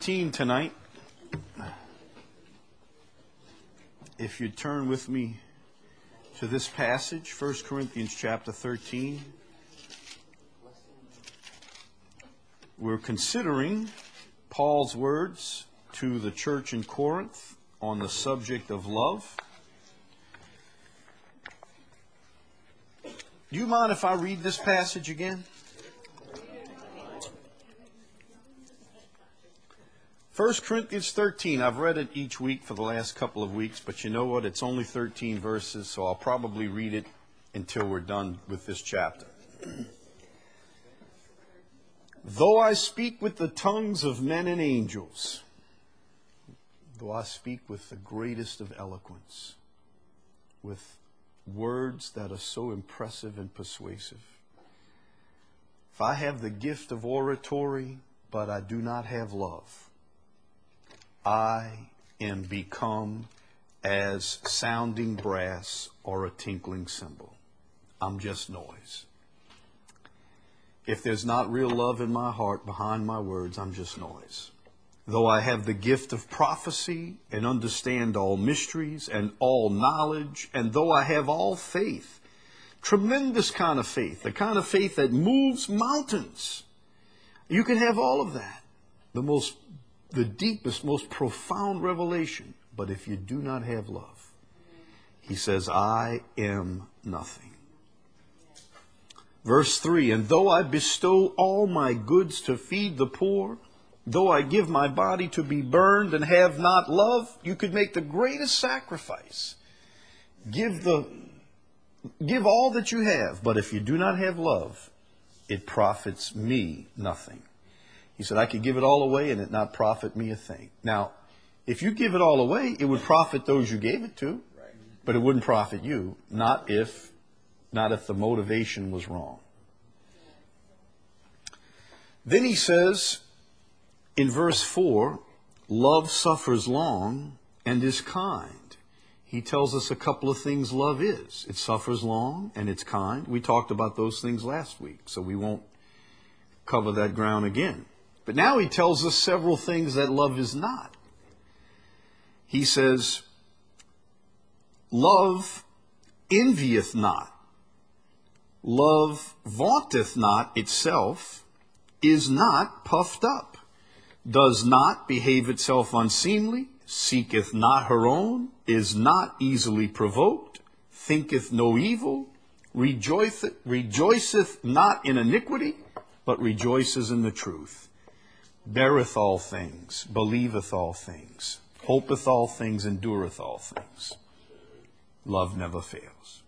13 tonight. If you turn with me to this passage, 1 Corinthians chapter 13. We're considering Paul's words to the church in Corinth on the subject of love. Do you mind if I read this passage again? 1 Corinthians 13. I've read it each week for the last couple of weeks, but you know what? It's only 13 verses, so I'll probably read it until we're done with this chapter. Though I speak with the tongues of men and angels, though I speak with the greatest of eloquence, with words that are so impressive and persuasive, if I have the gift of oratory, but I do not have love, I am become as sounding brass or a tinkling cymbal. I'm just noise. If there's not real love in my heart behind my words, I'm just noise. Though I have the gift of prophecy and understand all mysteries and all knowledge, and though I have all faith, tremendous kind of faith, the kind of faith that moves mountains, you can have all of that. The deepest, most profound revelation. But if you do not have love, he says, I am nothing. Verse 3, and though I bestow all my goods to feed the poor, though I give my body to be burned and have not love, you could make the greatest sacrifice. Give all that you have, but if you do not have love, it profits me nothing. He said, I could give it all away and it not profit me a thing. Now, if you give it all away, it would profit those you gave it to, but it wouldn't profit you, not if the motivation was wrong. Then he says in verse 4, love suffers long and is kind. He tells us a couple of things love is. It suffers long and it's kind. We talked about those things last week, so we won't cover that ground again. But now he tells us several things that love is not. He says, love envieth not. Love vaunteth not itself, is not puffed up, does not behave itself unseemly, seeketh not her own, is not easily provoked, thinketh no evil, rejoiceth not in iniquity, but rejoices in the truth, beareth all things, believeth all things, hopeth all things, endureth all things. Love never fails.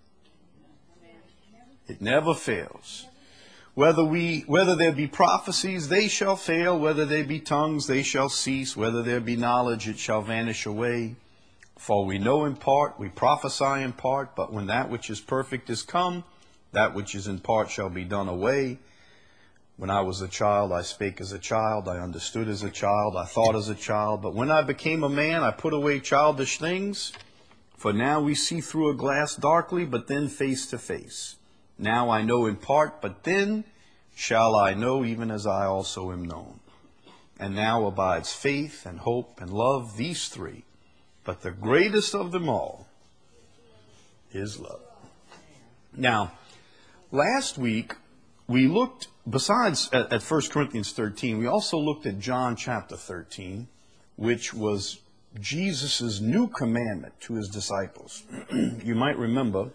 It never fails. Whether there be prophecies, they shall fail. Whether there be tongues, they shall cease. Whether there be knowledge, it shall vanish away. For we know in part, we prophesy in part, but when that which is perfect is come, that which is in part shall be done away. When I was a child, I spake as a child, I understood as a child, I thought as a child. But when I became a man, I put away childish things. For now we see through a glass darkly, but then face to face. Now I know in part, but then shall I know even as I also am known. And now abides faith and hope and love, these three. But the greatest of them all is love. Now, last week we looked, besides at 1 Corinthians 13, we also looked at John chapter 13, which was Jesus' new commandment to his disciples. You might remember,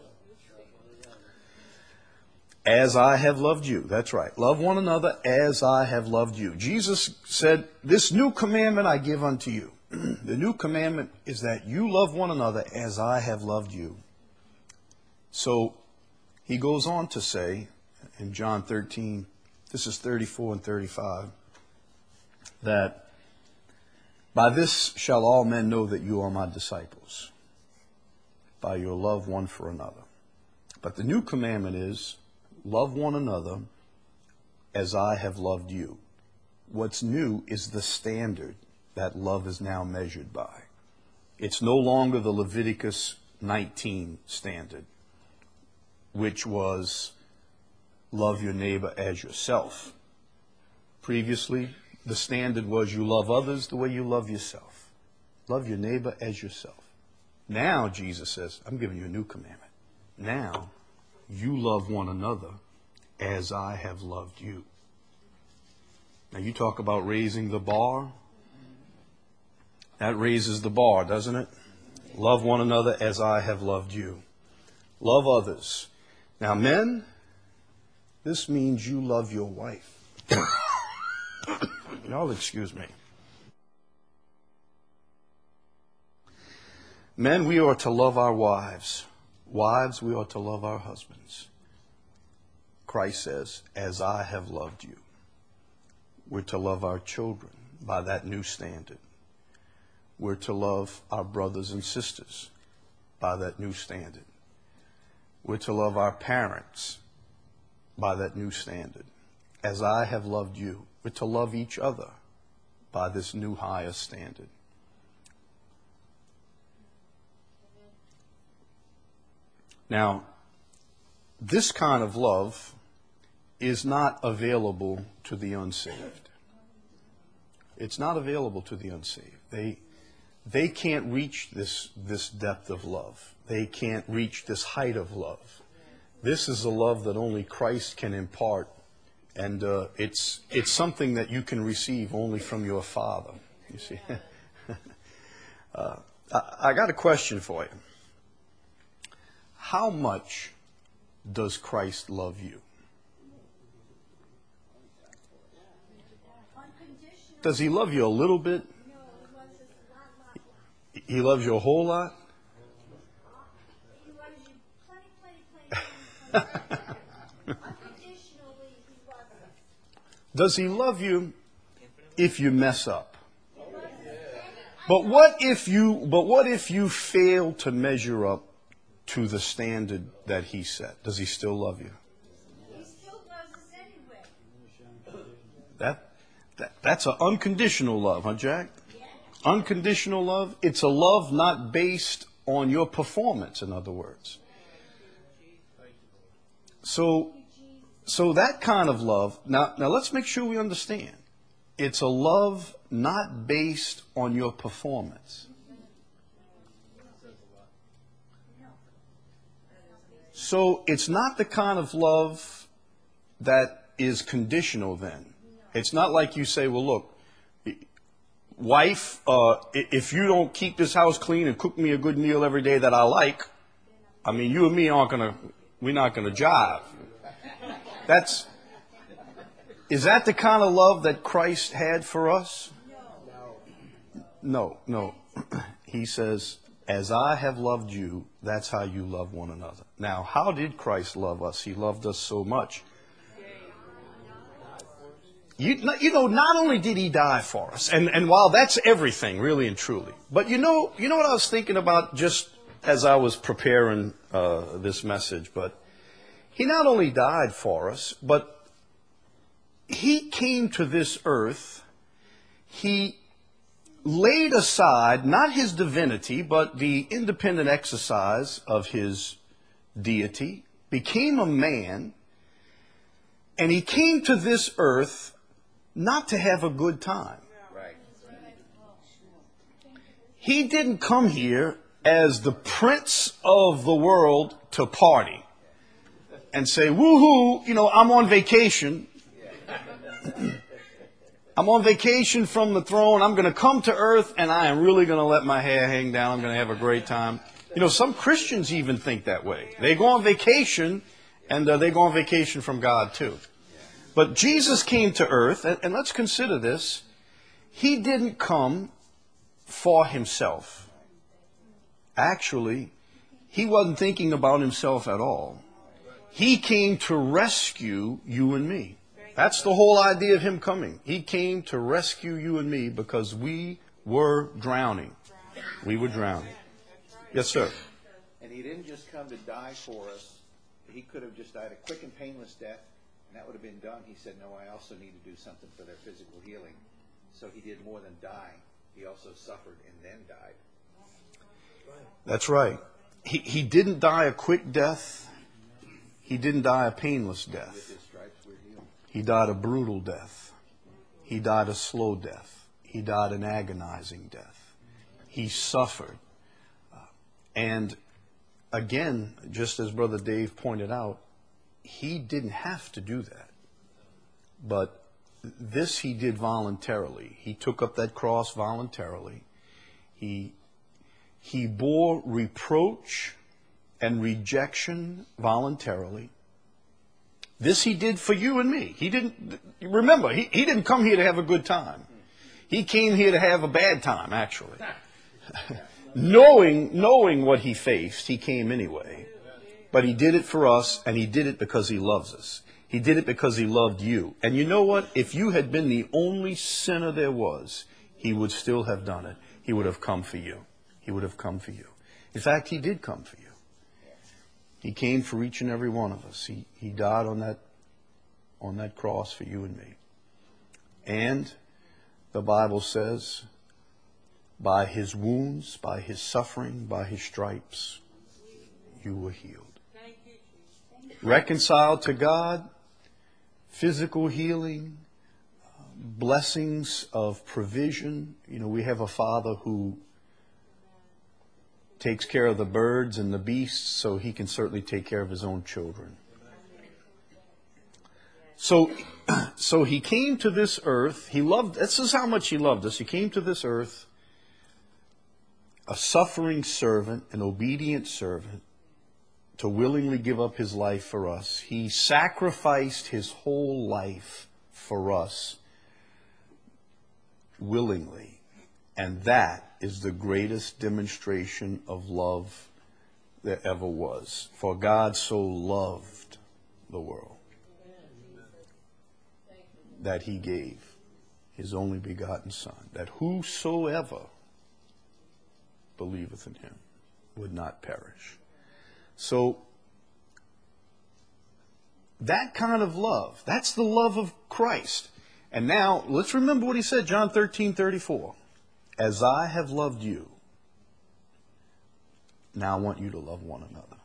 as I have loved you. That's right. Love one another as I have loved you. Jesus said, this new commandment I give unto you. The new commandment is that you love one another as I have loved you. So he goes on to say in John 13, this is 34 and 35, that by this shall all men know that you are my disciples, by your love one for another. But the new commandment is, love one another as I have loved you. What's new is the standard that love is now measured by. It's no longer the Leviticus 19 standard, which was love your neighbor as yourself. Previously, the standard was you love others the way you love yourself. Love your neighbor as yourself. Now, Jesus says, I'm giving you a new commandment. Now, you love one another as I have loved you. Now, you talk about raising the bar. That raises the bar, doesn't it? Love one another as I have loved you. Love others. Now, men, this means you love your wife. Y'all excuse me. Men, we are to love our wives. Wives, we are to love our husbands. Christ says, as I have loved you. We're to love our children by that new standard. We're to love our brothers and sisters by that new standard. We're to love our parents by that new standard. As I have loved you. We're to love each other by this new higher standard. Now, this kind of love is not available to the unsaved. It's not available to the unsaved. They can't reach this depth of love. They can't reach this height of love. This is a love that only Christ can impart, and it's something that you can receive only from your Father. You see, I got a question for you. How much does Christ love you? Does he love you a little bit? He loves you a whole lot? Does he love you if you mess up? But what if you fail to measure up to the standard that he set? Does he still love you? He still loves us anyway. That's an unconditional love, huh, Jack? Unconditional love. It's a love not based on your performance, in other words. So that kind of love, now let's make sure we understand. It's a love not based on your performance. So it's not the kind of love that is conditional then. It's not like you say, well, look, wife, if you don't keep this house clean and cook me a good meal every day that I like, I mean, you and me we're not going to jive. Is that the kind of love that Christ had for us? No. He says, as I have loved you, that's how you love one another. Now, how did Christ love us? He loved us so much. You know, not only did he die for us, and while that's everything, really and truly, but you know what I was thinking about just as I was preparing this message, but he not only died for us, but he came to this earth, he laid aside not his divinity, but the independent exercise of his deity, became a man, and he came to this earth not to have a good time. Right. He didn't come here as the prince of the world to party and say, woohoo, I'm on vacation. I'm on vacation from the throne. I'm going to come to earth and I am really going to let my hair hang down. I'm going to have a great time. Some Christians even think that way. They go on vacation and they go on vacation from God too. But Jesus came to earth, and let's consider this. He didn't come for himself. Actually, he wasn't thinking about himself at all. He came to rescue you and me. That's the whole idea of him coming. He came to rescue you and me because we were drowning. We were drowning. Yes, sir. And he didn't just come to die for us. He could have just died a quick and painless death, and that would have been done. He said, no, I also need to do something for their physical healing. So he did more than die. He also suffered and then died. That's right. He didn't die a quick death. He didn't die a painless With death. his stripes we're healed. He died a brutal death. He died a slow death. He died an agonizing death. He suffered. And again, just as Brother Dave pointed out, he didn't have to do that. But this he did voluntarily. He took up that cross voluntarily. He bore reproach and rejection voluntarily. This he did for you and me. He didn't, remember, he didn't come here to have a good time. He came here to have a bad time, actually. Knowing what he faced, he came anyway. But he did it for us, and he did it because he loves us. He did it because he loved you. And you know what? If you had been the only sinner there was, he would still have done it. He would have come for you. He would have come for you. In fact, he did come for you. He came for each and every one of us. He died on that cross for you and me. And the Bible says, by his wounds, by his suffering, by his stripes, you were healed. Reconciled to God, physical healing, blessings of provision. You know, we have a Father who takes care of the birds and the beasts, so he can certainly take care of his own children. So he came to this earth. This is how much he loved us. He came to this earth, a suffering servant, an obedient servant, to willingly give up his life for us. He sacrificed his whole life for us willingly. And that is the greatest demonstration of love there ever was. For God so loved the world that he gave his only begotten Son, that whosoever believeth in him would not perish. So, that kind of love, that's the love of Christ. And now, let's remember what he said, John 13:34. As I have loved you, now I want you to love one another.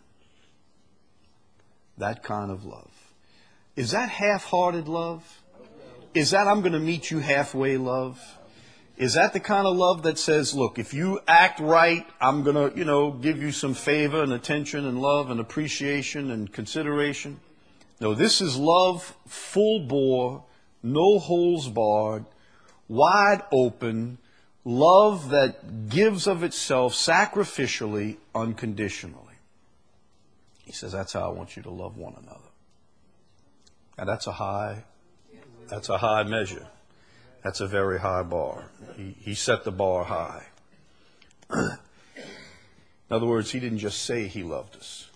That kind of love. Is that half-hearted love? Is that I'm going to meet you halfway love? Is that the kind of love that says, look, if you act right, I'm going to, give you some favor and attention and love and appreciation and consideration? No, this is love full bore, no holes barred, wide open, love that gives of itself sacrificially, unconditionally. He says, that's how I want you to love one another. Now that's a high measure. That's a very high bar. He set the bar high. In other words, he didn't just say he loved us.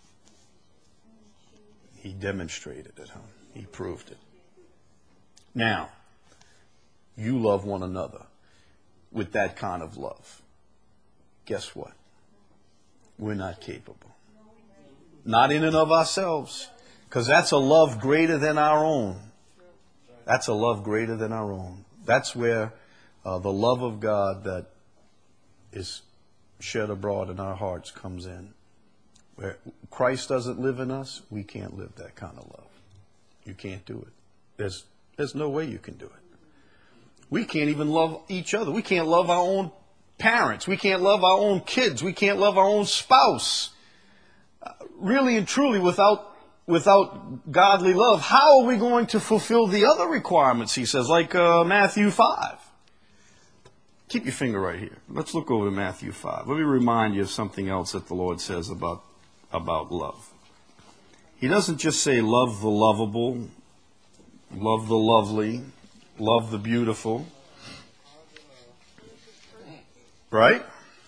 He demonstrated it. He proved it. Now, you love one another with that kind of love. Guess what? We're not capable. Not in and of ourselves. Because that's a love greater than our own. That's a love greater than our own. That's where the love of God that is shed abroad in our hearts comes in. Where Christ doesn't live in us, we can't live that kind of love. You can't do it. There's no way you can do it. We can't even love each other. We can't love our own parents. We can't love our own kids. We can't love our own spouse. Really and truly, without godly love, how are we going to fulfill the other requirements, he says, like Matthew 5? Keep your finger right here. Let's look over to Matthew 5. Let me remind you of something else that the Lord says about love. He doesn't just say love the lovable, love the lovely, love the beautiful. Right?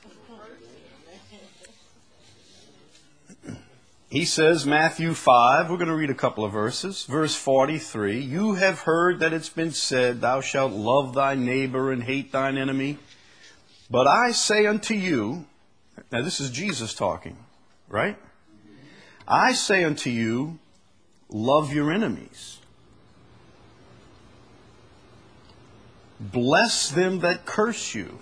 He says, Matthew 5, we're going to read a couple of verses. Verse 43, you have heard that it's been said, thou shalt love thy neighbor and hate thine enemy. But I say unto you, now this is Jesus talking, right? I say unto you, love your enemies. Bless them that curse you.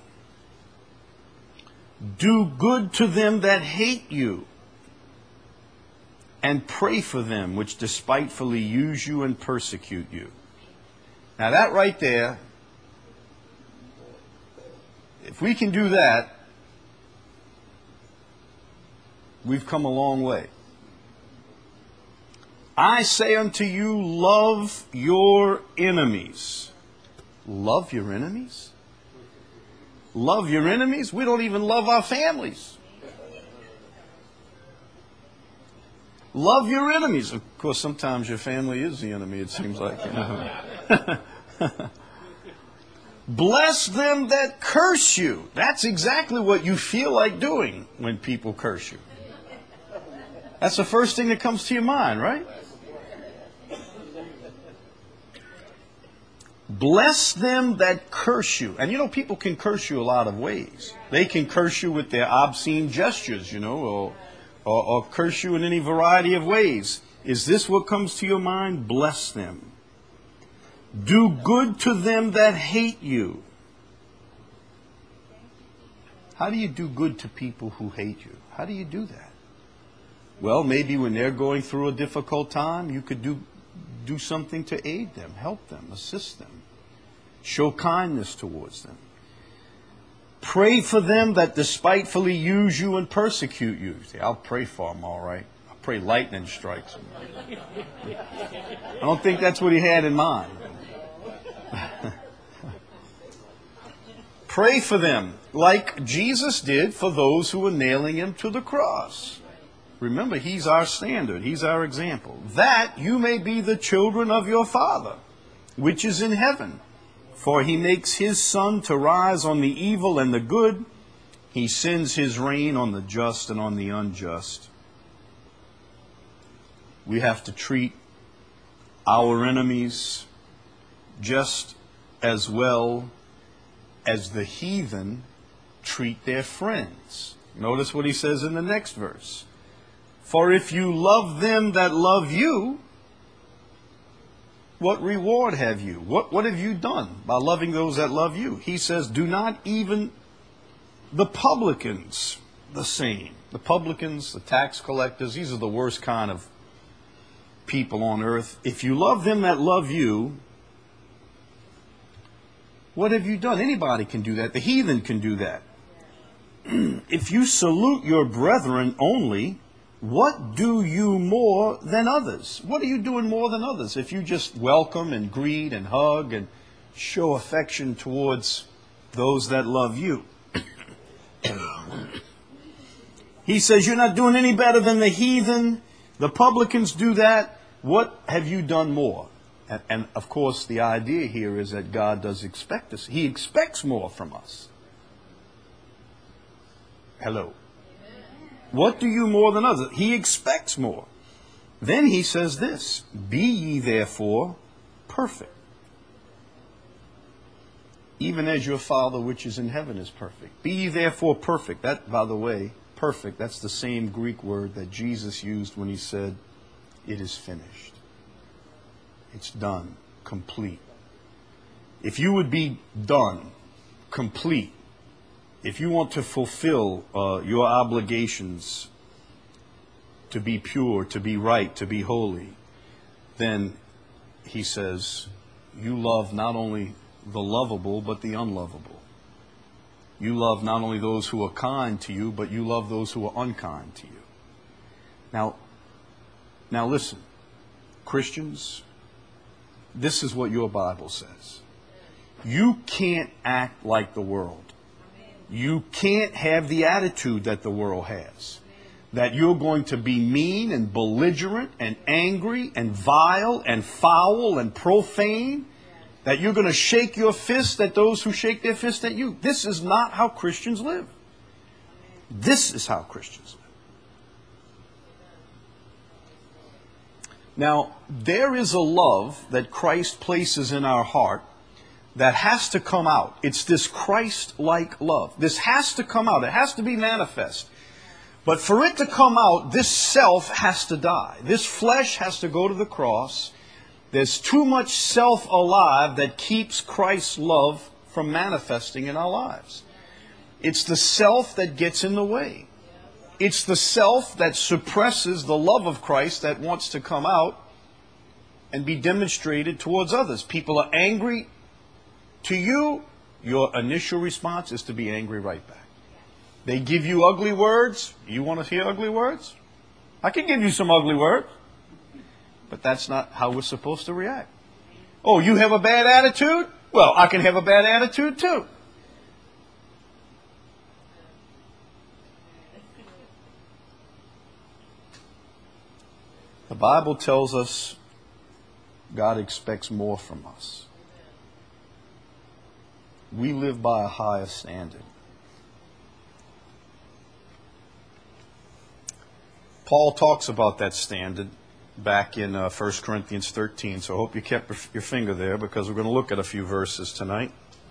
Do good to them that hate you. And pray for them which despitefully use you and persecute you. Now that right there If we can do that, we've come a long way. I say unto you, love your enemies. Love your enemies? Love your enemies? We don't even love our families. Love your enemies. Of course, sometimes your family is the enemy, it seems like. Bless them that curse you. That's exactly what you feel like doing when people curse you. That's the first thing that comes to your mind, right? Bless them that curse you. And you know, people can curse you a lot of ways. They can curse you with their obscene gestures, or curse you in any variety of ways. Is this what comes to your mind? Bless them. Do good to them that hate you. How do you do good to people who hate you? How do you do that? Well, maybe when they're going through a difficult time, you could do something to aid them, help them, assist them. Show kindness towards them. Pray for them that despitefully use you and persecute you. See, I'll pray for them, all right. I'll pray lightning strikes them. I don't think that's what he had in mind. Pray for them like Jesus did for those who were nailing him to the cross. Remember, he's our standard. He's our example. That you may be the children of your Father, which is in heaven. For he makes his sun to rise on the evil and the good. He sends his rain on the just and on the unjust. We have to treat our enemies just as well as the heathen treat their friends. Notice what he says in the next verse. For if you love them that love you, what reward have you? What have you done by loving those that love you? He says, do not even the publicans the same. The publicans, the tax collectors, these are the worst kind of people on earth. If you love them that love you, what have you done? Anybody can do that. The heathen can do that. If you salute your brethren only, what do you more than others? What are you doing more than others? If you just welcome and greet and hug and show affection towards those that love you. He says you're not doing any better than the heathen. The publicans do that. What have you done more? And of course, the idea here is that God does expect us. He expects more from us. Hello. What do you more than others? He expects more. Then he says this, be ye therefore perfect, even as your Father which is in heaven is perfect. Be ye therefore perfect. That, by the way, perfect, that's the same Greek word that Jesus used when he said, it is finished. It's done, complete. If you would be done, complete, if you want to fulfill your obligations to be pure, to be right, to be holy, then he says, you love not only the lovable, but the unlovable. You love not only those who are kind to you, but you love those who are unkind to you. Now listen, Christians, this is what your Bible says. You can't act like the world. You can't have the attitude that the world has. That you're going to be mean and belligerent and angry and vile and foul and profane. That you're going to shake your fist at those who shake their fist at you. This is not how Christians live. This is how Christians live. Now, there is a love that Christ places in our heart that has to come out. It's this Christ-like love. This has to come out. It has to be manifest. But for it to come out, this self has to die. This flesh has to go to the cross. There's too much self alive that keeps Christ's love from manifesting in our lives. It's the self that gets in the way. It's the self that suppresses the love of Christ that wants to come out and be demonstrated towards others. People are angry to you, your initial response is to be angry right back. They give you ugly words. You want to hear ugly words? I can give you some ugly words. But that's not how we're supposed to react. Oh, you have a bad attitude? Well, I can have a bad attitude too. The Bible tells us God expects more from us. We live by a higher standard. Paul talks about that standard back in 1 Corinthians 13, so I hope you kept your finger there because we're going to look at a few verses tonight.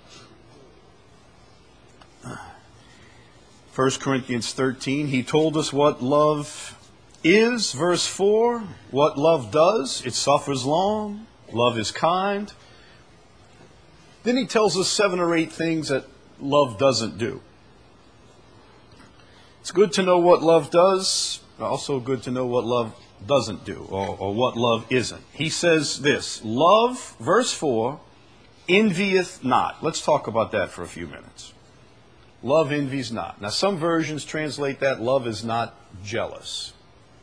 1 Corinthians 13, he told us what love is, verse 4, what love does. It suffers long. Love is kind. Then he tells us 7 or 8 things that love doesn't do. It's good to know what love does, but also good to know what love doesn't do, or what love isn't. He says this, love, verse 4, envieth not. Let's talk about that for a few minutes. Love envies not. Now some versions translate that, love is not jealous.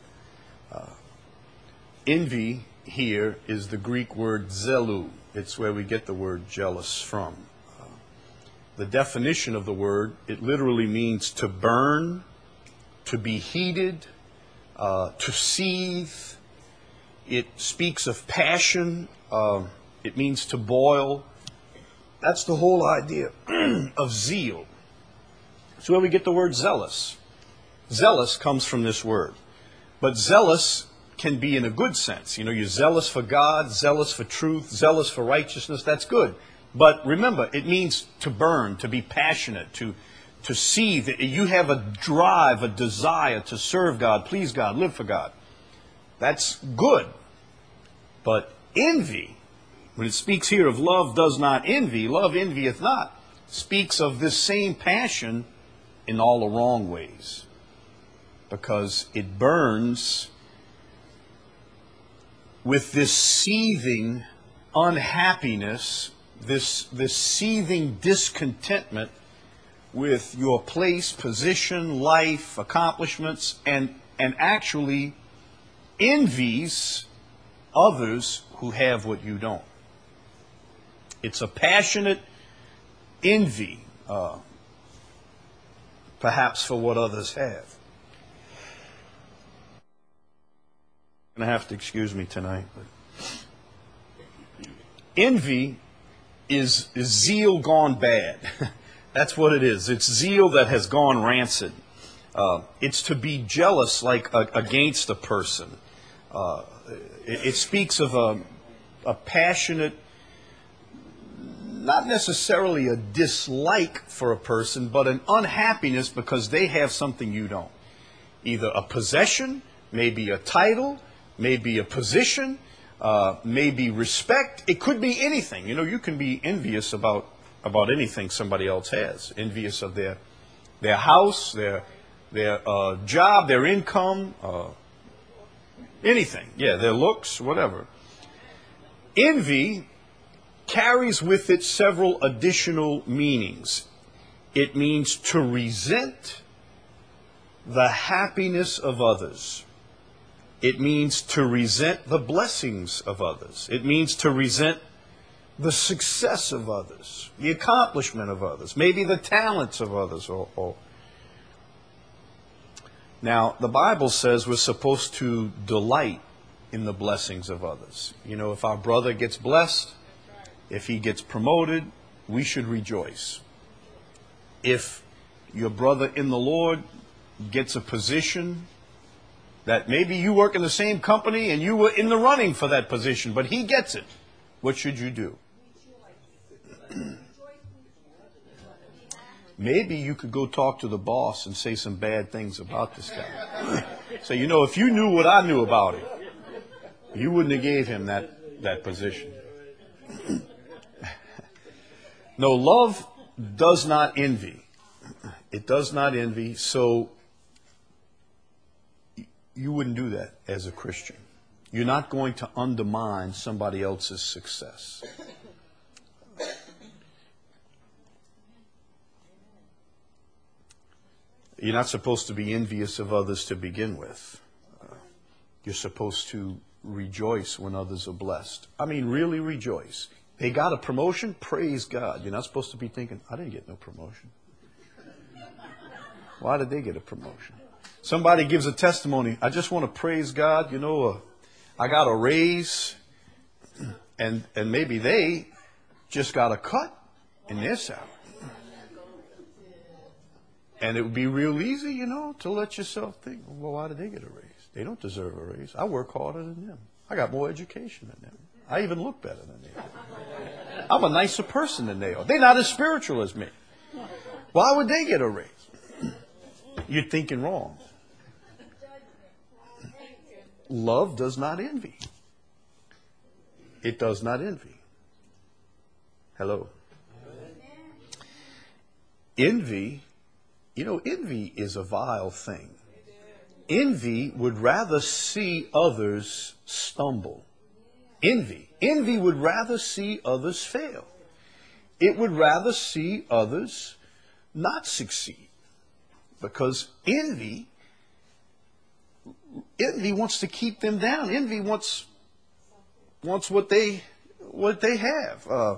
Envy here is the Greek word zelu. It's where we get the word jealous from. The definition of the word, it literally means to burn, to be heated, to seethe. It speaks of passion. It means to boil. That's the whole idea of zeal. It's where we get the word zealous. Zealous comes from this word. But zealous can be in a good sense. You know, you're zealous for God, zealous for truth, zealous for righteousness. That's good. But remember, it means to burn, to be passionate, to seethe. You have a drive, a desire to serve God, please God, live for God. That's good. But envy, when it speaks here of love does not envy, love envieth not, speaks of this same passion in all the wrong ways. Because it burns with this seething unhappiness, this seething discontentment with your place, position, life, accomplishments, and actually envies others who have what you don't. It's a passionate envy, perhaps for what others have. You're going to have to excuse me tonight. But envy is zeal gone bad. That's what it is. It's zeal that has gone rancid. It's to be jealous like against a person. It speaks of a passionate, not necessarily a dislike for a person, but an unhappiness because they have something you don't. Either a possession, maybe a title, maybe a position, maybe respect. It could be anything. You know, you can be envious about anything somebody else has. Envious of their house, their job, their income, anything. Yeah, their looks, whatever. Envy carries with it several additional meanings. It means to resent the happiness of others. It means to resent the blessings of others. It means to resent the success of others, the accomplishment of others, maybe the talents of others. Now, the Bible says we're supposed to delight in the blessings of others. You know, if our brother gets blessed, if he gets promoted, we should rejoice. If your brother in the Lord gets a position that maybe you work in the same company and you were in the running for that position, but he gets it, what should you do? Maybe you could go talk to the boss and say some bad things about this guy. So, you know, if you knew what I knew about him, you wouldn't have gave him that position. No, love does not envy. It does not envy, so you wouldn't do that as a Christian. You're not going to undermine somebody else's success. You're not supposed to be envious of others to begin with. You're supposed to rejoice when others are blessed. I mean, really rejoice. They got a promotion? Praise God. You're not supposed to be thinking, I didn't get no promotion. Why did they get a promotion? Somebody gives a testimony. I just want to praise God. I got a raise. And maybe they just got a cut in their salary. And it would be real easy, to let yourself think, well, why did they get a raise? They don't deserve a raise. I work harder than them. I got more education than them. I even look better than they do. I'm a nicer person than they are. They're not as spiritual as me. Why would they get a raise? You're thinking wrong. Love does not envy. It does not envy. Hello. Envy, envy is a vile thing. Envy would rather see others stumble. Envy would rather see others fail. It would rather see others not succeed. Because envy wants to keep them down. Envy wants what they have.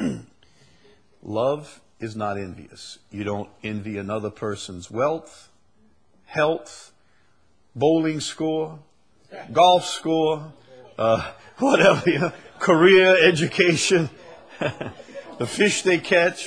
Love is not envious. You don't envy another person's wealth, health, bowling score, golf score, whatever, career, education, the fish they catch.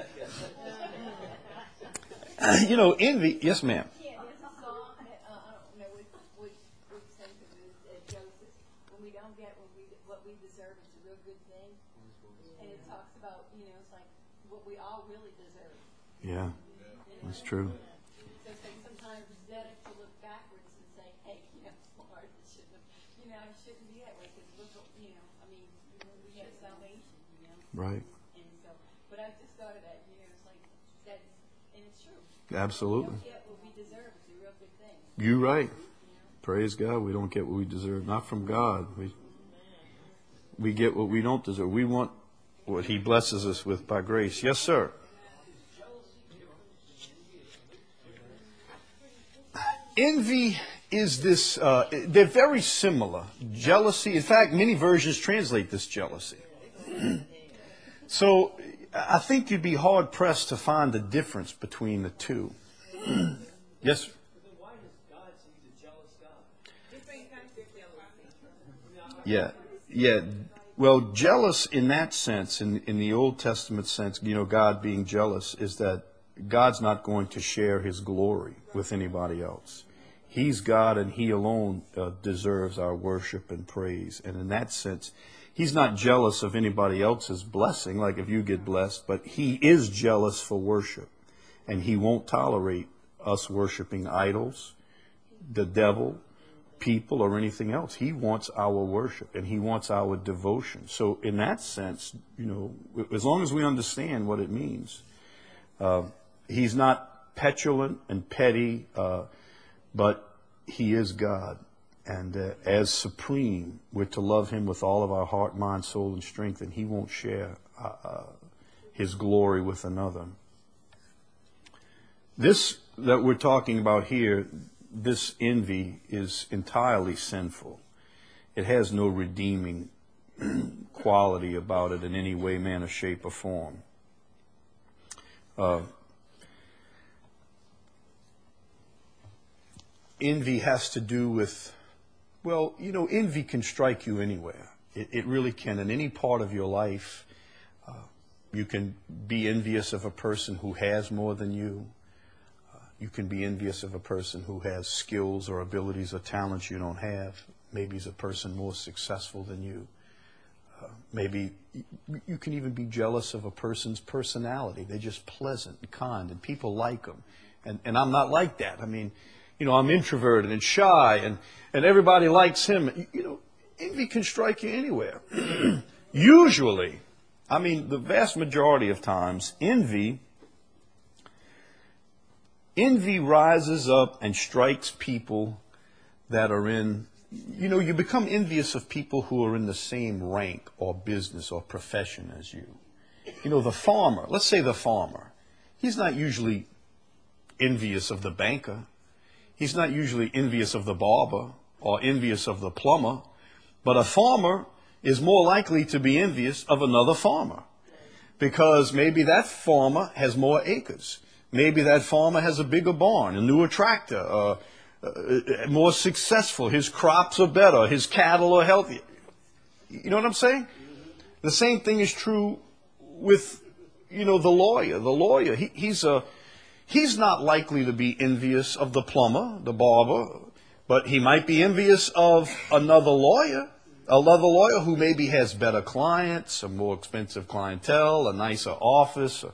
Envy. Yes, ma'am. Yeah, there's a song that, I don't know which sentence it is, Joseph, when we don't get what we deserve, it's a real good thing. And it talks about, it's like what we all really deserve. Yeah, that's true. So sometimes it's better to look backwards and say, hey, Lord, it shouldn't be that way, because look, we have salvation, Right. And so, but I just thought of that, it's like, that's, and it's true. Absolutely. We don't get what we deserve. It's a real good thing. You're right. Praise God. We don't get what we deserve. Not from God. We get what we don't deserve. We want what He blesses us with by grace. Yes, sir. Envy is this, they're very similar. Jealousy, in fact, many versions translate this jealousy. So I think you'd be hard pressed to find the difference between the two. Yes? Why does God seem a jealous God? Yeah. Well, jealous in that sense, in the Old Testament sense, God being jealous, is that God's not going to share His glory with anybody else. He's God, and He alone deserves our worship and praise. And in that sense, He's not jealous of anybody else's blessing, like if you get blessed, but He is jealous for worship. And He won't tolerate us worshiping idols, the devil, people, or anything else. He wants our worship, and He wants our devotion. So in that sense, as long as we understand what it means, He's not petulant and petty, but He is God. And as supreme, we're to love Him with all of our heart, mind, soul, and strength, and He won't share His glory with another. This that we're talking about here, this envy, is entirely sinful. It has no redeeming quality about it in any way, manner, shape, or form. Envy has to do with, envy can strike you anywhere. It really can. In any part of your life, you can be envious of a person who has more than you. You can be envious of a person who has skills or abilities or talents you don't have. Maybe he's a person more successful than you. Maybe you can even be jealous of a person's personality. They're just pleasant and kind, and people like them. And I'm not like that. I mean, I'm introverted and shy, and everybody likes him. Envy can strike you anywhere. Usually, the vast majority of times, envy rises up and strikes people that are in, you become envious of people who are in the same rank or business or profession as you. The farmer, let's say the farmer, he's not usually envious of the banker. He's not usually envious of the barber or envious of the plumber. But a farmer is more likely to be envious of another farmer, because maybe that farmer has more acres. Maybe that farmer has a bigger barn, a newer tractor, more successful. His crops are better. His cattle are healthier. You know what I'm saying? The same thing is true with, the lawyer. The lawyer, he's not likely to be envious of the plumber, the barber, but he might be envious of another lawyer who maybe has better clients, a more expensive clientele, a nicer office.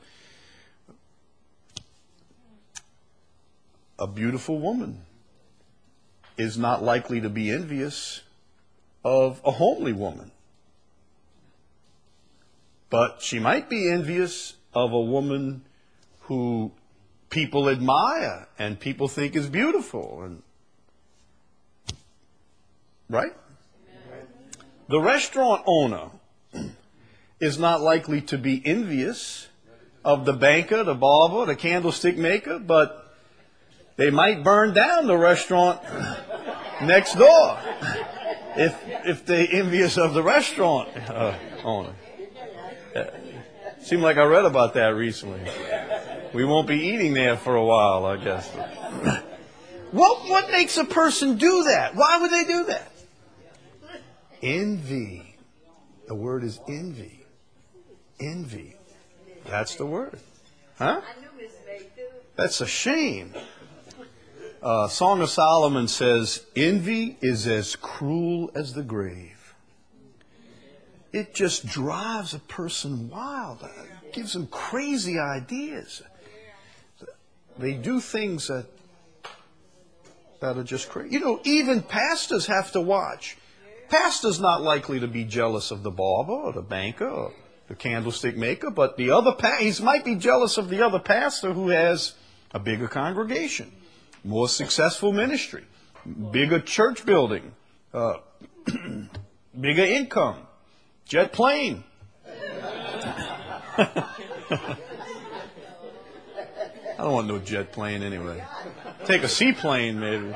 A beautiful woman is not likely to be envious of a homely woman. But she might be envious of a woman who people admire and people think is beautiful. Right? The restaurant owner is not likely to be envious of the banker, the barber, the candlestick maker, but they might burn down the restaurant next door if they're envious of the restaurant owner. Seemed like I read about that recently. We won't be eating there for a while, I guess. What makes a person do that? Why would they do that? Envy. The word is envy. Envy. That's the word. Huh? That's a shame. Song of Solomon says, envy is as cruel as the grave. It just drives a person wild. It gives them crazy ideas. They do things that are just crazy. Even pastors have to watch. Pastor's not likely to be jealous of the barber or the banker or the candlestick maker, but he might be jealous of the other pastor who has a bigger congregation, more successful ministry, bigger church building, bigger income, jet plane. I don't want no jet plane anyway. Take a seaplane maybe.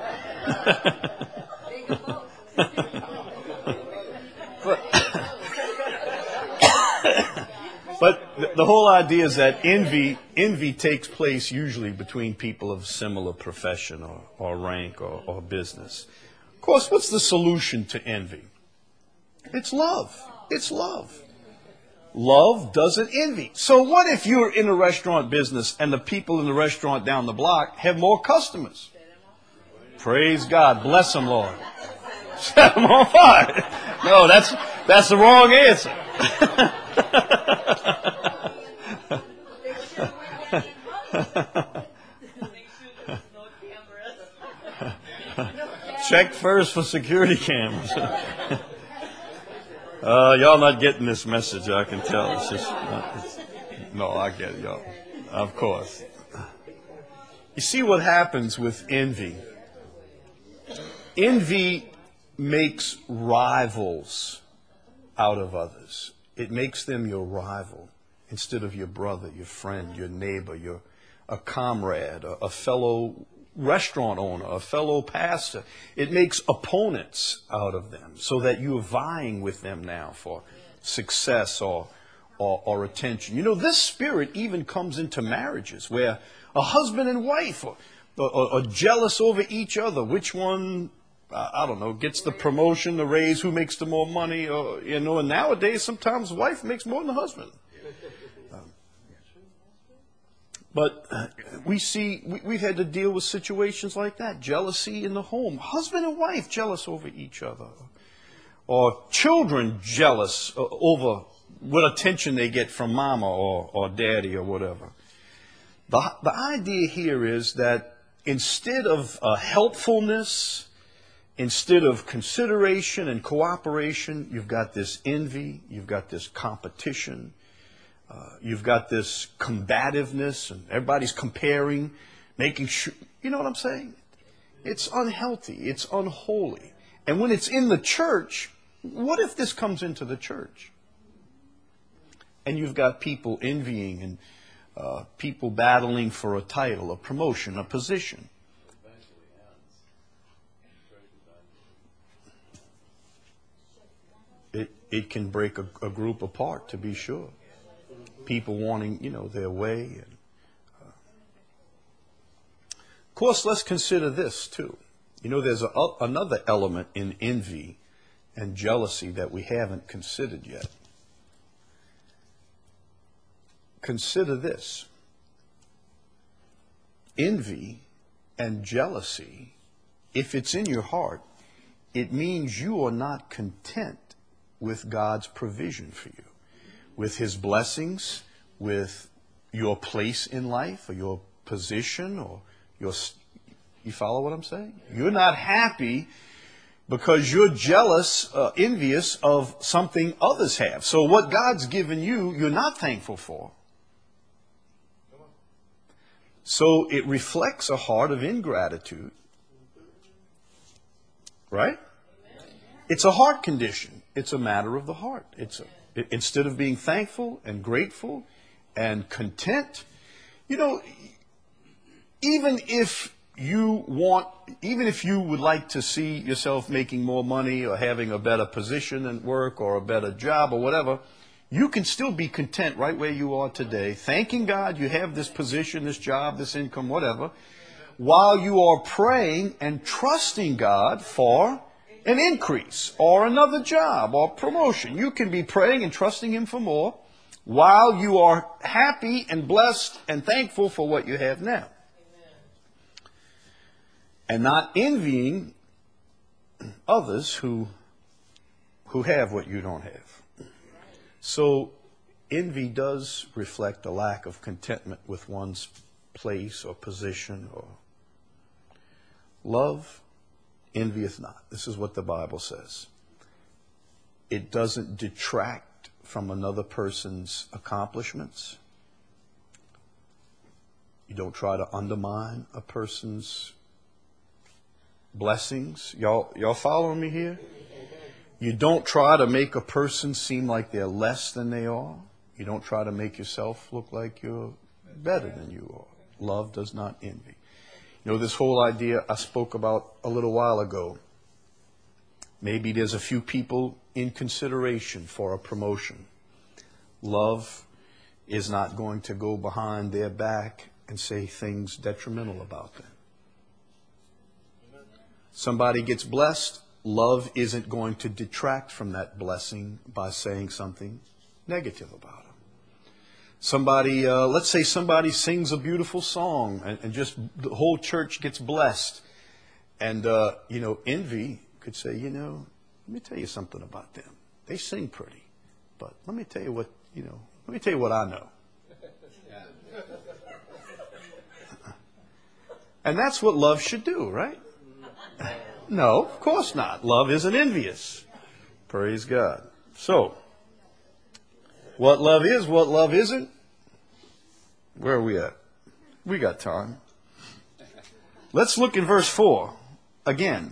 But the whole idea is that envy takes place usually between people of similar profession or rank or business. Of course, what's the solution to envy? It's love. It's love. Love doesn't envy. So what if you're in a restaurant business and the people in the restaurant down the block have more customers? Praise God. Bless them, Lord. Set them on fire. No, that's the wrong answer. Check first for security cameras. Y'all not getting this message, I can tell. It's just no, I get it, y'all. Of course. You see what happens with envy. Envy makes rivals out of others. It makes them your rival instead of your brother, your friend, your neighbor, a comrade, a fellow restaurant owner, a fellow pastor. It makes opponents out of them so that you're vying with them now for success or attention. This spirit even comes into marriages where a husband and wife are jealous over each other. Which one, I don't know, gets the promotion, the raise, who makes the more money, and nowadays sometimes the wife makes more than the husband. But we've had to deal with situations like that. Jealousy in the home. Husband and wife jealous over each other. Or children jealous over what attention they get from mama or daddy or whatever. The idea here is that instead of helpfulness, instead of consideration and cooperation, you've got this envy, you've got this competition. You've got this combativeness, and everybody's comparing, making sure. You know what I'm saying? It's unhealthy. It's unholy. And when it's in the church, what if this comes into the church? And you've got people envying and people battling for a title, a promotion, a position. It can break a group apart, to be sure. People wanting, their way. And, of course, let's consider this too. There's another element in envy and jealousy that we haven't considered yet. Consider this. Envy and jealousy, if it's in your heart, it means you are not content with God's provision for you, with His blessings, with your place in life, or your position, or you follow what I'm saying? You're not happy because you're jealous, envious of something others have. So what God's given you, you're not thankful for. So it reflects a heart of ingratitude. Right? It's a heart condition. It's a matter of the heart. Instead of being thankful and grateful and content, even if you would like to see yourself making more money or having a better position at work or a better job or whatever, you can still be content right where you are today, thanking God you have this position, this job, this income, whatever, while you are praying and trusting God for an increase or another job or promotion. You can be praying and trusting Him for more while you are happy and blessed and thankful for what you have now. And not envying others who have what you don't have. So envy does reflect a lack of contentment with one's place or position. Or love envieth not. This is what the Bible says. It doesn't detract from another person's accomplishments. You don't try to undermine a person's blessings. Y'all following me here? You don't try to make a person seem like they're less than they are. You don't try to make yourself look like you're better than you are. Love does not envy. This whole idea I spoke about a little while ago. Maybe there's a few people in consideration for a promotion. Love is not going to go behind their back and say things detrimental about them. Somebody gets blessed, love isn't going to detract from that blessing by saying something negative about them. Somebody, let's say somebody sings a beautiful song and just the whole church gets blessed. And, envy could say, let me tell you something about them. They sing pretty, but let me tell you what I know. And that's what love should do, right? No, of course not. Love isn't envious. Praise God. So, what love is, what love isn't. Where are we at? We got time. Let's look in verse 4 again.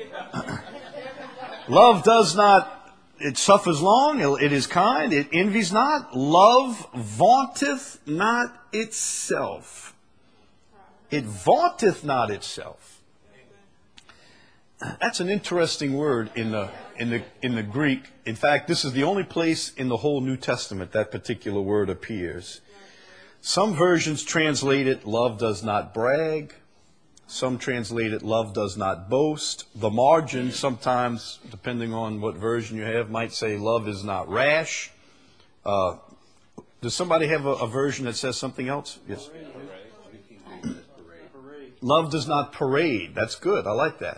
Love does not, it suffers long, it is kind, it envies not. Love vaunteth not itself. It vaunteth not itself. That's an interesting word in the Greek. In fact, this is the only place in the whole New Testament that particular word appears. Some versions translate it, love does not brag. Some translate it, love does not boast. The margin, sometimes, depending on what version you have, might say love is not rash. Does somebody have a version that says something else? Yes. Love does not parade. That's good. I like that.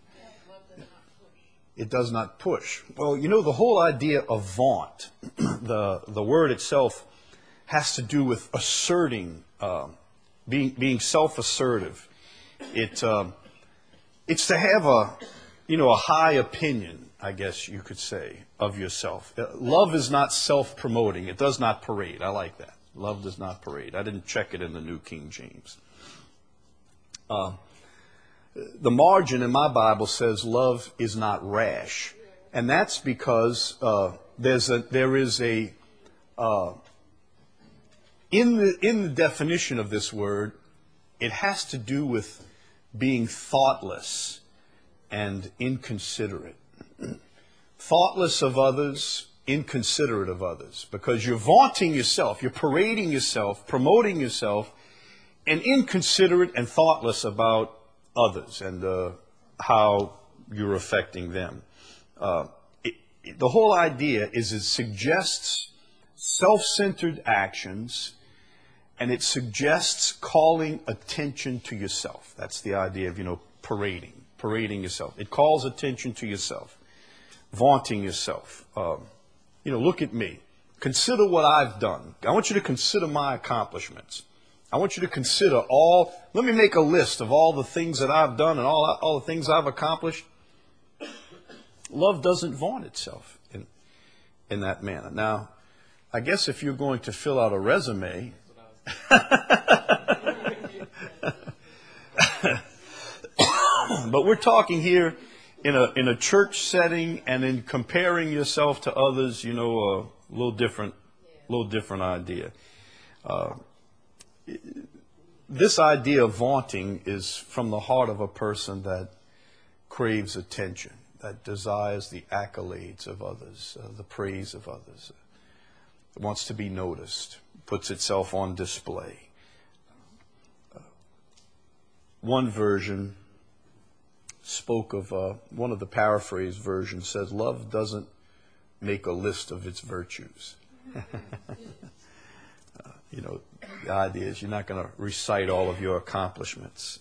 It does not push. Well, the whole idea of vaunt, the word itself has to do with asserting, being self-assertive. It's to have a high opinion, I guess you could say, of yourself. Love is not self-promoting. It does not parade. I like that. Love does not parade. I didn't check it in the New King James. The margin in my Bible says love is not rash. And that's because there is a in the definition of this word, it has to do with being thoughtless and inconsiderate. Thoughtless of others, inconsiderate of others, because you're vaunting yourself, you're parading yourself, promoting yourself, and inconsiderate and thoughtless about others and how you're affecting them. The whole idea is it suggests self-centered actions, and it suggests calling attention to yourself. That's the idea of, parading yourself. It calls attention to yourself, vaunting yourself. Look at me. Consider what I've done. I want you to consider my accomplishments. I want you to consider let me make a list of all the things that I've done and all the things I've accomplished. Love doesn't vaunt itself in that manner. Now, I guess if you're going to fill out a resume, but we're talking here in a church setting and in comparing yourself to others, a little different idea. This idea of vaunting is from the heart of a person that craves attention, that desires the accolades of others, the praise of others, wants to be noticed, puts itself on display. One version spoke of, one of the paraphrase versions says, love doesn't make a list of its virtues. The idea is you're not going to recite all of your accomplishments.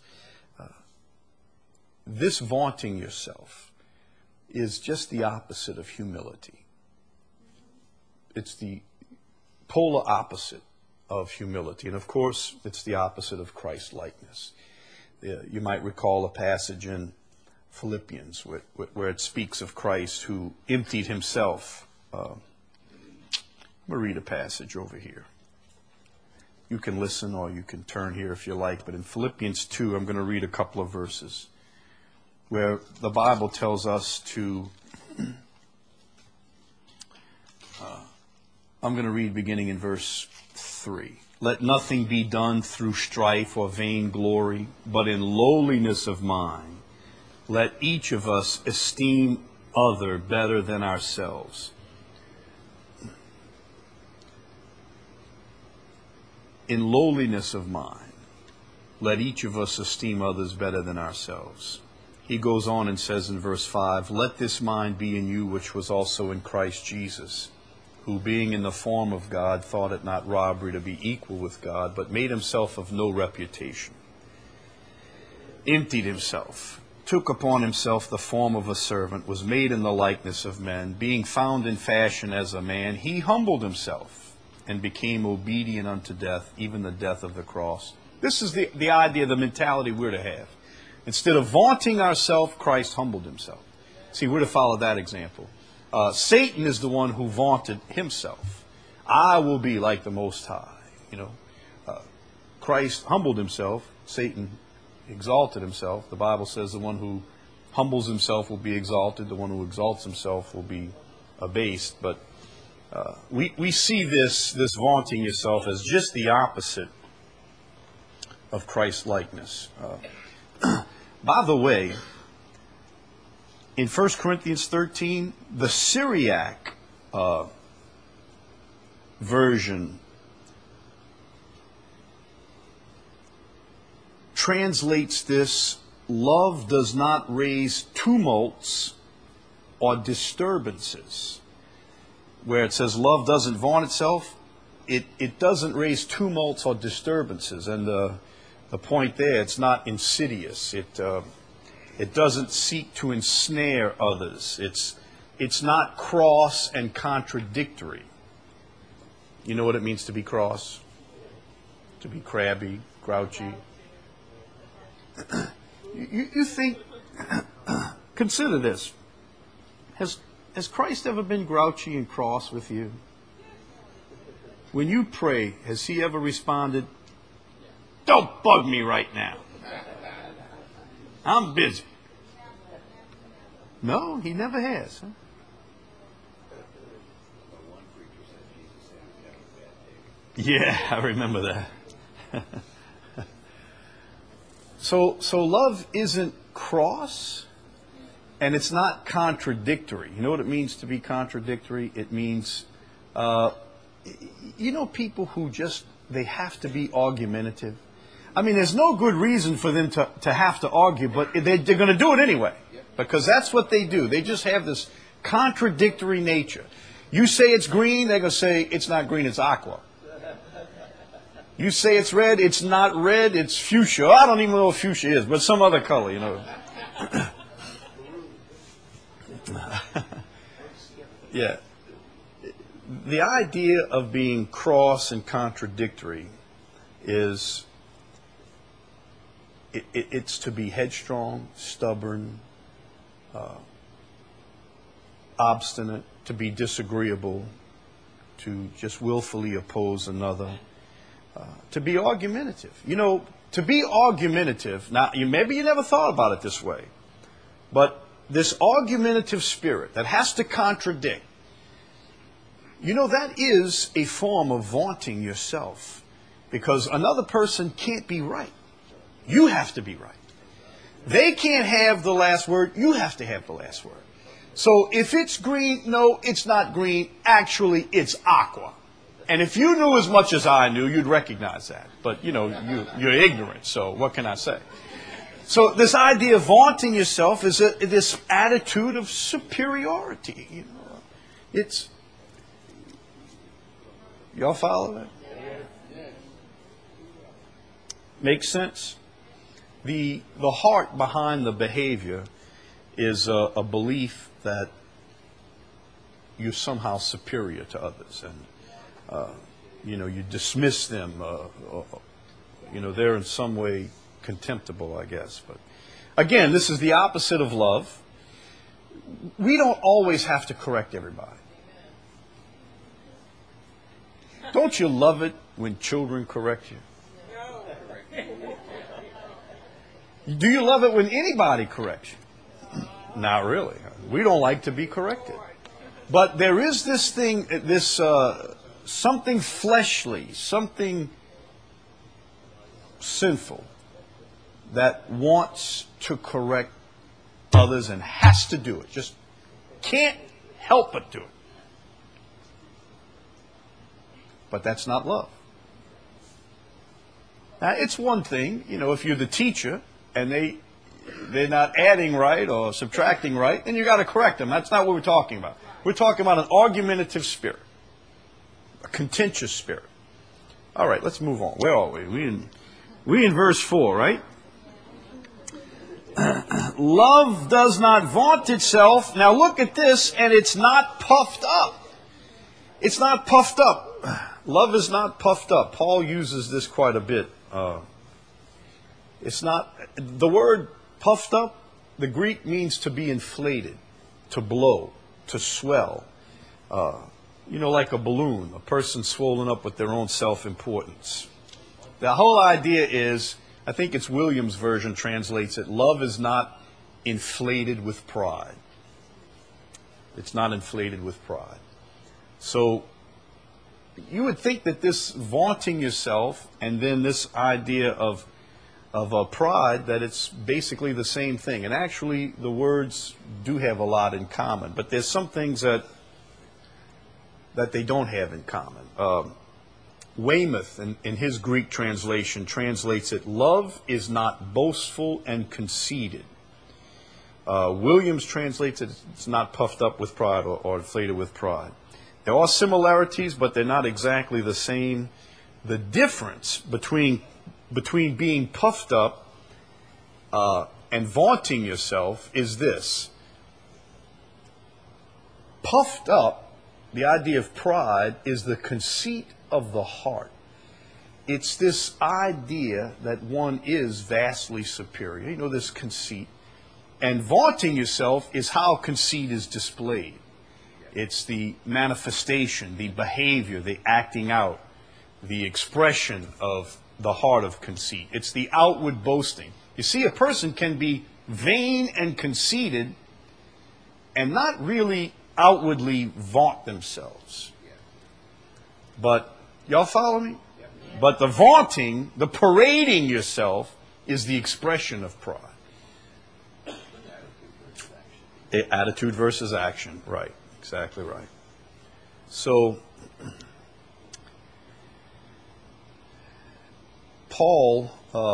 This vaunting yourself is just the opposite of humility. It's the polar opposite of humility. And of course, it's the opposite of Christ-likeness. You might recall a passage in Philippians where it speaks of Christ who emptied himself. I'm going to read a passage over here. You can listen or you can turn here if you like. But in Philippians 2, I'm going to read a couple of verses where the Bible tells us to... I'm going to read beginning in verse 3. Let nothing be done through strife or vain glory, but in lowliness of mind. Let each of us esteem other better than ourselves. In lowliness of mind, let each of us esteem others better than ourselves. He goes on and says in verse 5, let this mind be in you which was also in Christ Jesus, who being in the form of God thought it not robbery to be equal with God, but made himself of no reputation, emptied himself, took upon himself the form of a servant, was made in the likeness of men, being found in fashion as a man, he humbled himself and became obedient unto death, even the death of the cross. This is the idea, the mentality we're to have. Instead of vaunting ourselves, Christ humbled himself. See, we're to follow that example. Satan is the one who vaunted himself. I will be like the Most High. Christ humbled himself. Satan exalted himself. The Bible says the one who humbles himself will be exalted. The one who exalts himself will be abased. But we see this vaunting yourself as just the opposite of Christ-likeness. By the way, in 1 Corinthians 13, the Syriac version translates this, love does not raise tumults or disturbances. Where it says love doesn't vaunt itself, it doesn't raise tumults or disturbances. And the point there, it's not insidious. It doesn't seek to ensnare others. It's not cross and contradictory. You know what it means to be cross? To be crabby, grouchy. You think, consider this. Has Christ ever been grouchy and cross with you? When you pray, has he ever responded, don't bug me right now, I'm busy? No, he never has. Huh? Yeah, I remember that. So love isn't cross, and it's not contradictory. You know what it means to be contradictory? It means, people who they have to be argumentative. I mean, there's no good reason for them to have to argue, but they're going to do it anyway, because that's what they do. They just have this contradictory nature. You say it's green, they're going to say it's not green, it's aqua. You say it's red, it's not red, it's fuchsia. I don't even know what fuchsia is, but some other color, Yeah. The idea of being cross and contradictory is it's to be headstrong, stubborn, obstinate, to be disagreeable, to just willfully oppose another, to be argumentative. To be argumentative, now maybe you never thought about it this way, but this argumentative spirit that has to contradict, that is a form of vaunting yourself, because another person can't be right. You have to be right. They can't have the last word. You have to have the last word. So if it's green, no, it's not green. Actually, it's aqua. And if you knew as much as I knew, you'd recognize that. But, you're ignorant, so what can I say? So this idea of vaunting yourself is this attitude of superiority. Y'all follow that? Makes sense? The heart behind the behavior is a belief that you're somehow superior to others, and you dismiss them. They're in some way contemptible, I guess. But again, this is the opposite of love. We don't always have to correct everybody. Don't you love it when children correct you? Do you love it when anybody corrects you? Not really. We don't like to be corrected. But there is this thing, something fleshly, something sinful that wants to correct others and has to do it. Just can't help but do it. But that's not love. Now, it's one thing, if you're the teacher and they're not adding right or subtracting right, then you got to correct them. That's not what we're talking about. We're talking about an argumentative spirit, a contentious spirit. All right, let's move on. Where are we? We in verse 4, right? Love does not vaunt itself. Now look at this, and it's not puffed up. It's not puffed up. Love is not puffed up. Paul uses this quite a bit. It's not, the word puffed up, the Greek means to be inflated, to blow, to swell. Like a balloon, a person swollen up with their own self-importance. The whole idea is, I think it's Williams' version translates it, love is not inflated with pride. It's not inflated with pride. So, you would think that this vaunting yourself and then this idea of pride, that it's basically the same thing. And actually, the words do have a lot in common. But there's some things that they don't have in common. Weymouth, in his Greek translation, translates it, love is not boastful and conceited. Williams translates it, it's not puffed up with pride or inflated with pride. There are similarities, but they're not exactly the same. The difference between being puffed up and vaunting yourself is this. Puffed up, the idea of pride, is the conceit of the heart. It's this idea that one is vastly superior. This conceit. And vaunting yourself is how conceit is displayed. It's the manifestation, the behavior, the acting out, the expression of the heart of conceit. It's the outward boasting. You see, a person can be vain and conceited and not really outwardly vaunt themselves. But, Y'all follow me? But the vaunting, the parading yourself, is the expression of pride. Attitude versus action. Right. Exactly right. So, Paul,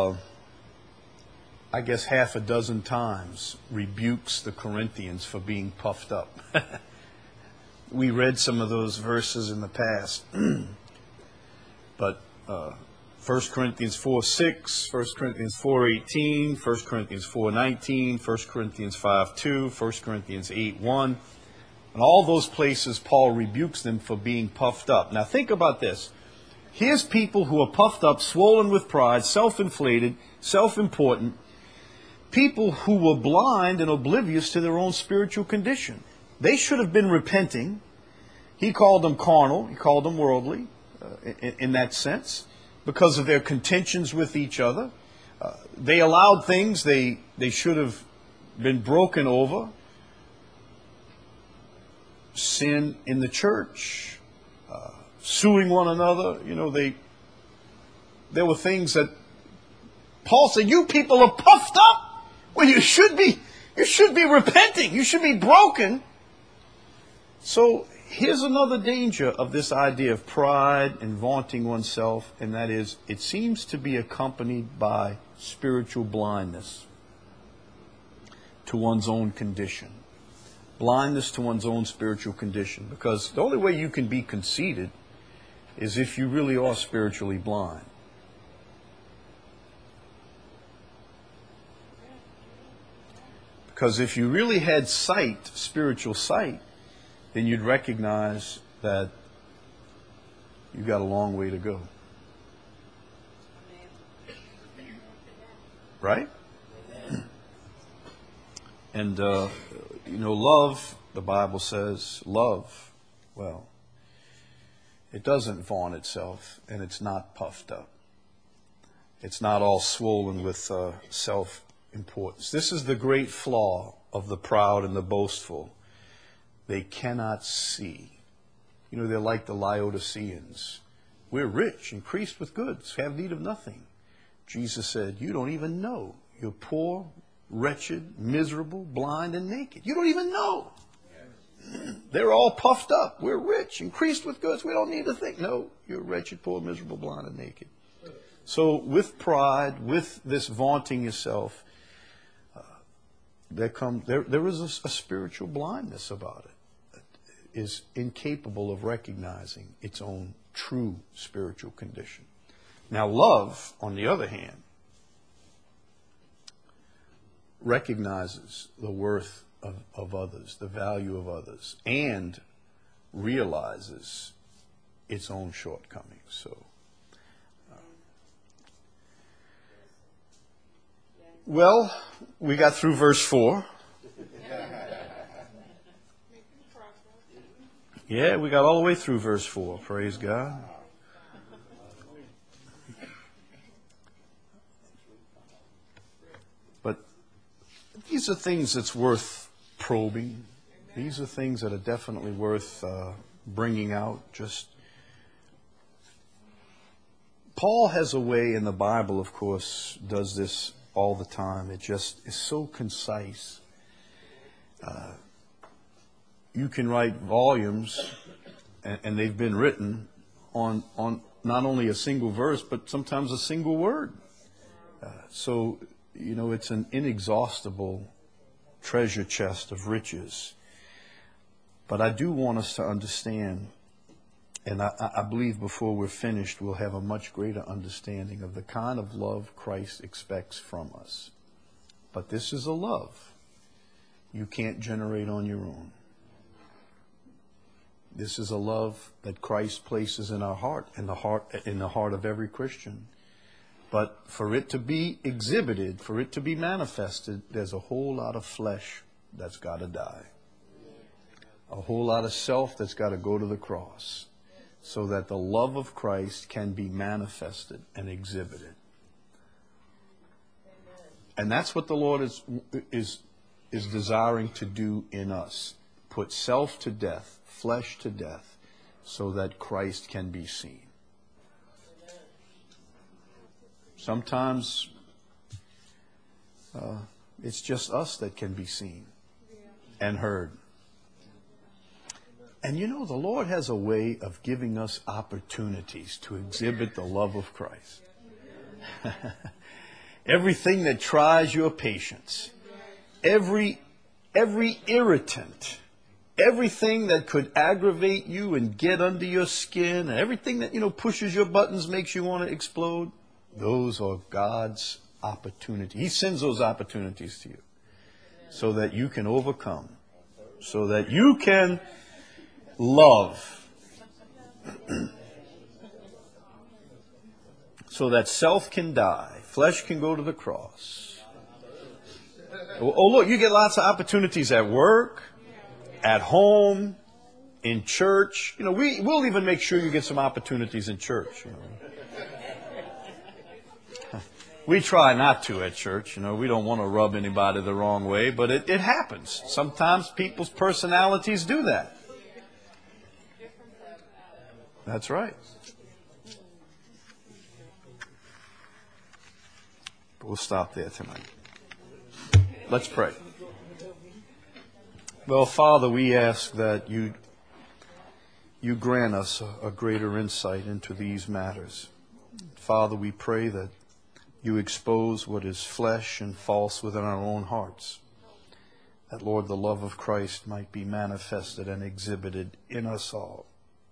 I guess half a dozen times, rebukes the Corinthians for being puffed up. We read some of those verses in the past. But 1 Corinthians 4:6, 1 Corinthians 4:18, 1 Corinthians 4:19, 1 Corinthians 5:2, 1 Corinthians 8:1. And all those places, Paul rebukes them for being puffed up. Now think about this. Here's people who are puffed up, swollen with pride, self-inflated, self-important. People who were blind and oblivious to their own spiritual condition. They should have been repenting. He called them carnal. He called them worldly in that sense because of their contentions with each other. They allowed things they should have been broken over. Sin in the church, suing one another. You know, there were things that Paul said, you people are puffed up when you should be repenting. You should be broken. So here's another danger of this idea of pride and vaunting oneself, and that is, it seems to be accompanied by spiritual blindness to one's own condition. Blindness to one's own spiritual condition. Because the only way you can be conceited is if you really are spiritually blind. Because if you really had sight, spiritual sight, then you'd recognize that you've got a long way to go. Right? And, love, the Bible says, love, well, it doesn't vaunt itself, and it's not puffed up. It's not all swollen with self-importance. This is the great flaw of the proud and the boastful. They cannot see. You know, they're like the Laodiceans. We're rich, increased with goods, have need of nothing. Jesus said, you don't even know. You're poor, wretched, miserable, blind, and naked. You don't even know. They're all puffed up. We're rich, increased with goods. We don't need to think. No, you're wretched, poor, miserable, blind, and naked. So with pride, with this vaunting yourself, there is a spiritual blindness about it. It is incapable of recognizing its own true spiritual condition. Now love, on the other hand, recognizes the worth of others, the value of others, and realizes its own shortcomings. So, well, we got through verse 4. Yeah, we got all the way through verse 4. Praise God. But these are things that's worth probing. These are things that are definitely worth bringing out. Paul has a way in the Bible, of course, does this all the time. It just is so concise. You can write volumes, and they've been written on not only a single verse, but sometimes a single word. So, it's an inexhaustible treasure chest of riches. But I do want us to understand, and I believe before we're finished, we'll have a much greater understanding of the kind of love Christ expects from us. But this is a love you can't generate on your own. This is a love that Christ places in our heart, in the heart of every Christian. But for it to be exhibited, for it to be manifested, there's a whole lot of flesh that's got to die. A whole lot of self that's got to go to the cross so that the love of Christ can be manifested and exhibited. And that's what the Lord is desiring to do in us. Put self to death, flesh to death, so that Christ can be seen. Sometimes it's just us that can be seen and heard. And you know, the Lord has a way of giving us opportunities to exhibit the love of Christ. Everything that tries your patience, every irritant, everything that could aggravate you and get under your skin, and everything that, pushes your buttons, makes you want to explode, those are God's opportunities. He sends those opportunities to you so that you can overcome, so that you can love, so that self can die, flesh can go to the cross. Oh, look, you get lots of opportunities at work, at home, in church. We'll even make sure you get some opportunities in church. We try not to at church. We don't want to rub anybody the wrong way, but it happens. Sometimes people's personalities do that. That's right. But we'll stop there tonight. Let's pray. Well, Father, we ask that you grant us a greater insight into these matters. Father, we pray that you expose what is flesh and false within our own hearts. That, Lord, the love of Christ might be manifested and exhibited in us all.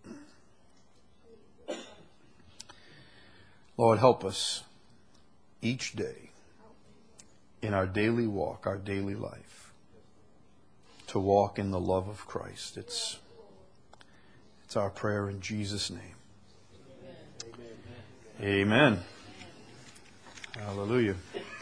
Lord, help us each day in our daily walk, our daily life, to walk in the love of Christ. It's our prayer in Jesus' name. Amen. Hallelujah.